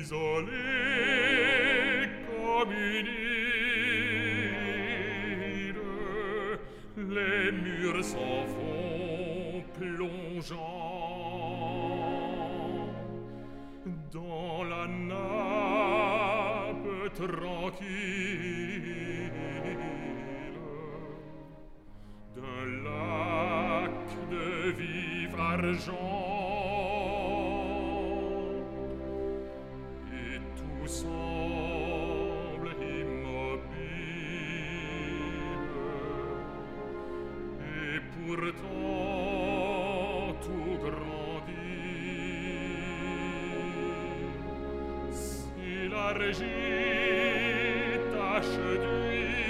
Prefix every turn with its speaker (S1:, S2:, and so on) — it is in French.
S1: isolé comme une île, les murs s'en vont plongeant dans la nappe tranquille d'un lac de vif argent. Et tout semble immobile, et pourtant tout grandit. Si la régie tache d'huile